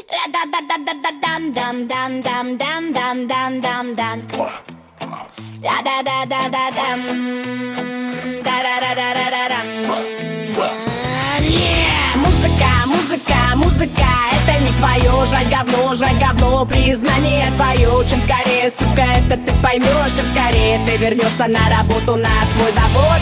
Музыка, это не твое. Жрать говно, признание твое. Чем скорее, сука, это ты поймешь, тем скорее ты вернешься на работу на свой завод.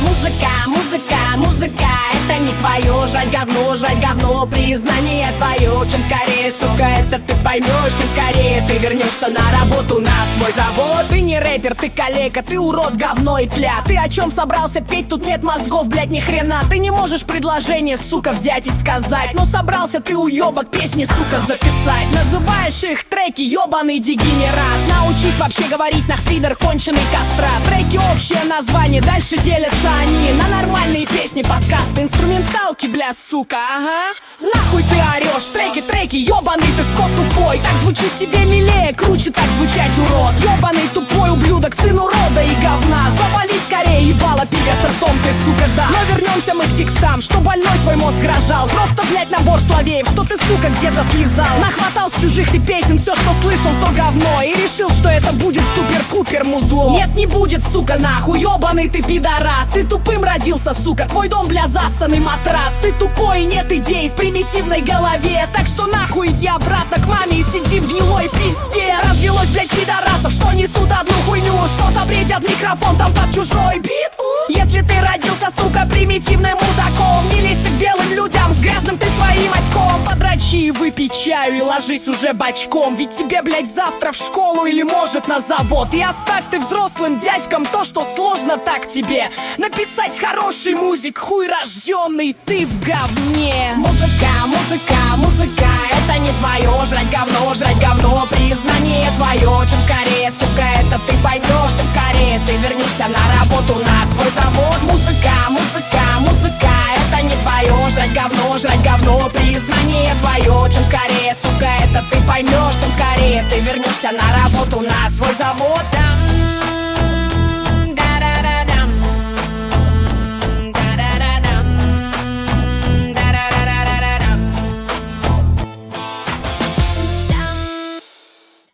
Музыка, это не твое. Жрать говно, признание твое. Чем скорее, сука, это ты поймешь, тем скорее ты вернешься на работу на свой завод. Ты не рэпер, ты калека, ты урод, говно и тля. Ты о чем собрался петь? Тут нет мозгов, блять, ни хрена. Ты не можешь предложение, сука, взять и сказать. Но собрался ты, уебок, песни, сука, записать. Называешь их треки, ебаный дегенерат. Научись вообще говорить, нах, пидор, конченый кастрат. Треки общее название, дальше делятся они на нормальные песни, подкасты, инструменталки, бля, сука, ага. Нахуй ты орешь, треки, ебаный ты скот тупой. Так звучит тебе милее, круче так звучать, урод. Ебаный тупой ублюдок, сын урода и говна. Завали скорее, ебало, пигаться ртом ты, сука, да. Но вернемся мы к текстам, что больной твой мозг рожал. Просто, блять, набор словеев, что ты, сука, где-то слезал. Нахватал с чужих ты песен, все, что слышал, то говно. И решил, что это будет супер-пупер музло. Нет, не будет, сука, нахуй, ебаный ты пидорас. Ты тупым родился, сука, твой дом, бля, засанный матрас. Ты тупой, нет идей в примитивной голове. Так что нахуй иди обратно к маме и сиди в гнилой пизде. Развелось, блять, пидорасов, что несут одну хуйню. Что-то бредят микрофон там под чужой бит. Если ты родился, сука, примитивным мудаком, не лезь ты к белым людям с грязным ты своим очком. Подрачи и выпей чаю и ложись уже бочком. Ведь тебе, блять, завтра в школу или может на завод. И оставь ты взрослым дядькам то, что сложно так тебе написать хороший музик, хуй рожденный ты в говне. Музыка, это не твое. Жрать говно, признание твое. Чем скорее, сука, это ты поймешь, тем скорее ты вернешься на работу на свой завод. Музыка, это не твое. Жрать говно, признание твое. Чем скорее, сука, это ты поймешь, тем скорее ты вернешься на работу на свой завод.